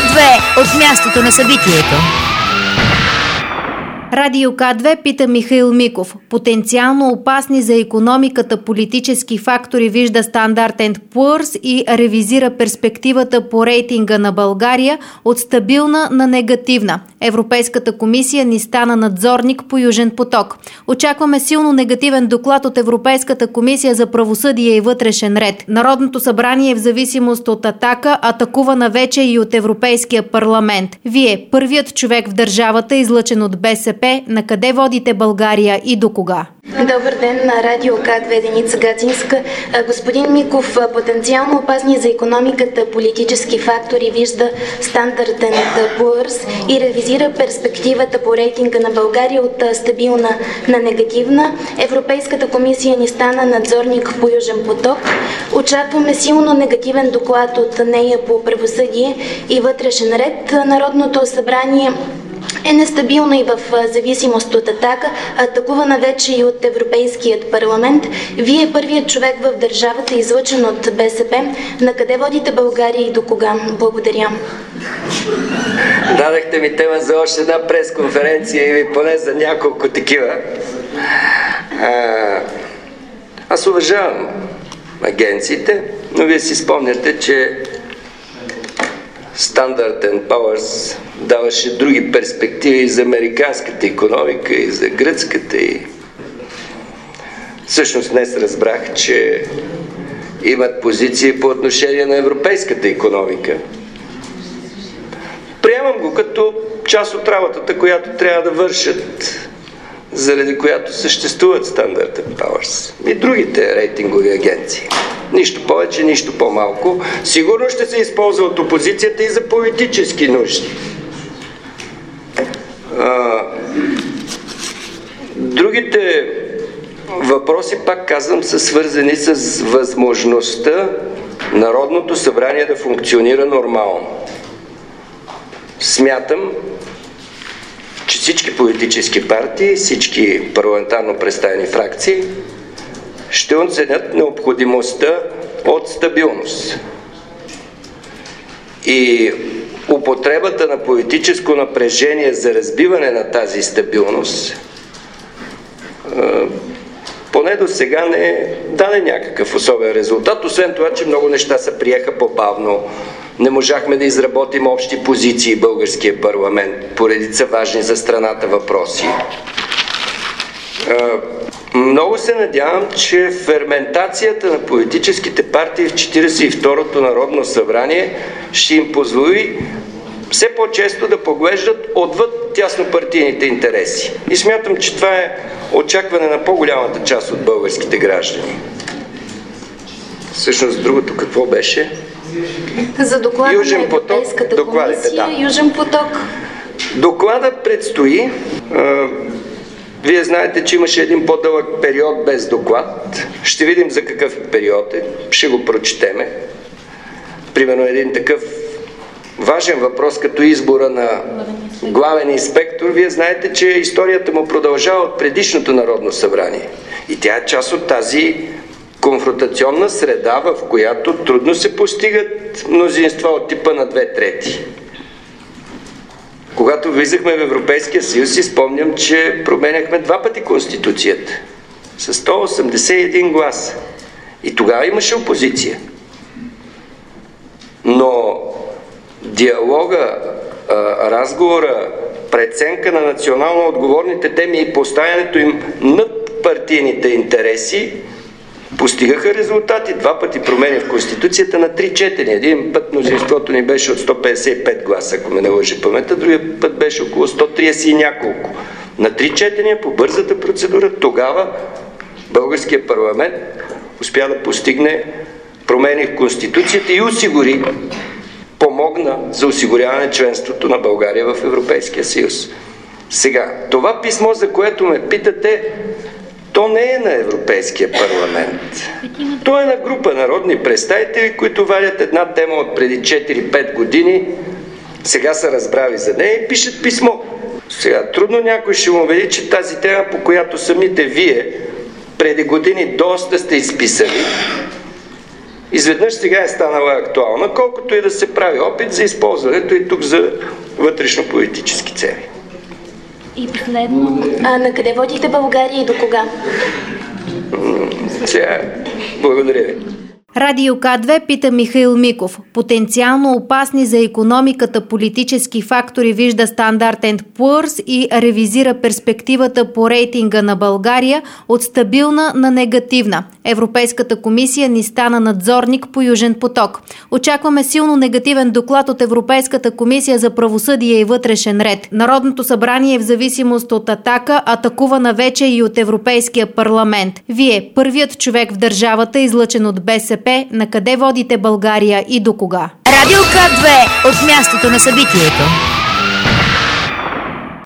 К2 от мястото на събитието. Радио К2 пита Михаил Миков. Потенциално опасни за икономиката политически фактори вижда Standard & Poor's и ревизира перспективата по рейтинга на България от стабилна на негативна. Европейската комисия ни стана надзорник по Южен поток. Очакваме силно негативен доклад от Европейската комисия за правосъдие и вътрешен ред. Народното събрание е в зависимост от „Атака“, атакувана вече и от Европейския парламент. Вие, първият човек в държавата, излъчен от БСП, на къде водите България и до кога? Добър ден на Радио К2, Деница Гацинска. Господин Миков, потенциално опасни за икономиката политически фактори вижда Standard & Poor's и ревизира перспективата по рейтинга на България от стабилна на негативна. Европейската комисия ни стана надзорник по Южен поток. Очакваме силно негативен доклад от нея по правосъдие и вътрешен ред. Народното събрание е нестабилна и в зависимост от „Атака“, атакувана вече и от Европейският парламент. Вие, първият човек в държавата, излъчен от БСП. На къде водите България и до кога? Благодаря. Дадахте ми тема за още една пресконференция или поне за няколко такива. Аз уважавам агенциите, но вие си спомняте, че Standard & Poor's даваше други перспективи за американската икономика и за гръцката. И всъщност днес разбрах, че имат позиции по отношение на европейската икономика. Приемам го като част от работата, която трябва да вършат, заради която съществуват Standard & Poor's и другите рейтингови агенции. Нищо повече, нищо по-малко. Сигурно ще се използва от опозицията и за политически нужди. Другите въпроси, пак казвам, са свързани с възможността Народното събрание да функционира нормално. Смятам, че всички политически партии, всички парламентарно представени фракции ще оценят необходимостта от стабилност. И употребата на политическо напрежение за разбиване на тази стабилност поне до сега не даде някакъв особен резултат, освен това, че много неща се приеха по-бавно. Не можахме да изработим общи позиции в българския парламент по редица важни за страната въпроси. Много се надявам, че ферментацията на политическите партии в 42-то Народно събрание ще им позволи все по-често да поглеждат отвъд тяснопартийните интереси. И смятам, че това е очакване на по-голямата част от българските граждани. Всъщност другото какво беше? За доклада на Европейската комисия, да. Южен поток. Доклада предстои. Вие знаете, че имаше един по-дълъг период без доклад. Ще видим за какъв период е. Ще го прочетеме. Примерно един такъв важен въпрос като избора на главен инспектор. Вие знаете, че историята му продължава от предишното Народно събрание. И тя е част от тази конфронтационна среда, в която трудно се постигат мнозинства от типа на 2/3. Когато влизахме в Европейския съюз, си спомням, че променяхме 2 пъти Конституцията с 181 гласа. И тогава имаше опозиция. Но диалога, разговора, преценка на национално отговорните теми и поставянето им над партийните интереси постигаха резултати. 2 пъти промени в Конституцията на 3 четения. Един път мнозинството ни беше от 155 гласа, ако ме не лъжи паметта, другия път беше около 130 и няколко. На 3 четения по бързата процедура тогава българския парламент успя да постигне промени в Конституцията и помогна за осигуряване членството на България в Европейския съюз. Сега, това писмо, за което ме питате, то не е на Европейския парламент. То е на група народни представители, които вадят една тема от преди 4-5 години, сега са разбрали за нея и пишат писмо. Сега, трудно някой ще му убеди, че тази тема, по която самите вие преди години доста сте изписали изведнъж сега е станала актуална, колкото и да се прави опит за използването и тук за вътрешно-политически цели. И последно, на къде водите България и до кога? Сега, благодаря ви. Радио К2 пита Михаил Миков. Потенциално опасни за икономиката политически фактори вижда Standard & Poor's и ревизира перспективата по рейтинга на България от стабилна на негативна. Европейската комисия ни стана надзорник по Южен поток. Очакваме силно негативен доклад от Европейската комисия за правосъдие и вътрешен ред. Народното събрание е в зависимост от Атака, атакувана вече и от Европейския парламент. Вие, първият човек в държавата, излъчен от БСП, на къде водите България и до кога? Радио К2 от мястото на събитието.